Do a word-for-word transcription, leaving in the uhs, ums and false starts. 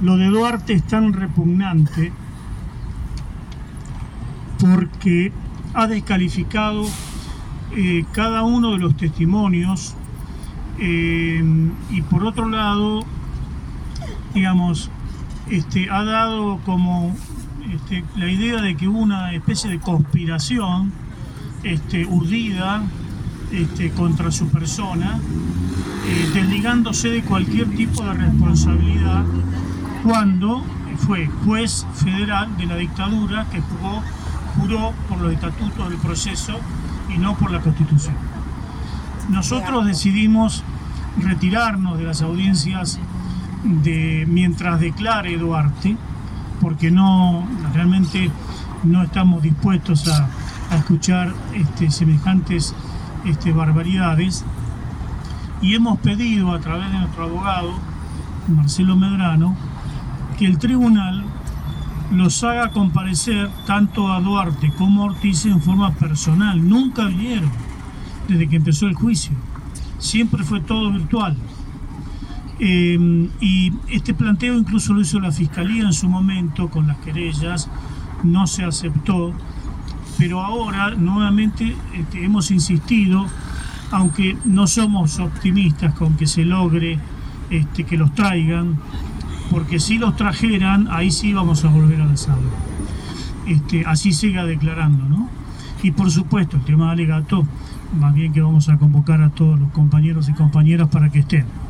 Lo de Duarte es tan repugnante porque ha descalificado eh, cada uno de los testimonios eh, y por otro lado, digamos, este, ha dado como este, la idea de que hubo una especie de conspiración este, urdida este, contra su persona, eh, desligándose de cualquier tipo de responsabilidad cuando fue juez federal de la dictadura que juró, juró por los estatutos del proceso y no por la Constitución. Nosotros decidimos retirarnos de las audiencias de, mientras declare Duarte, porque no realmente no estamos dispuestos a, a escuchar este, semejantes este, barbaridades, y hemos pedido a través de nuestro abogado Marcelo Medrano que el tribunal los haga comparecer tanto a Duarte como a Ortiz en forma personal. Nunca vinieron desde que empezó el juicio, siempre fue todo virtual. Eh, y este planteo incluso lo hizo la Fiscalía en su momento con las querellas, no se aceptó, pero ahora nuevamente este, hemos insistido, aunque no somos optimistas con que se logre este, que los traigan, porque si los trajeran, ahí sí vamos a volver a la sala. Este, así siga declarando, ¿no? Y por supuesto, el tema de alegato, más bien que vamos a convocar a todos los compañeros y compañeras para que estén.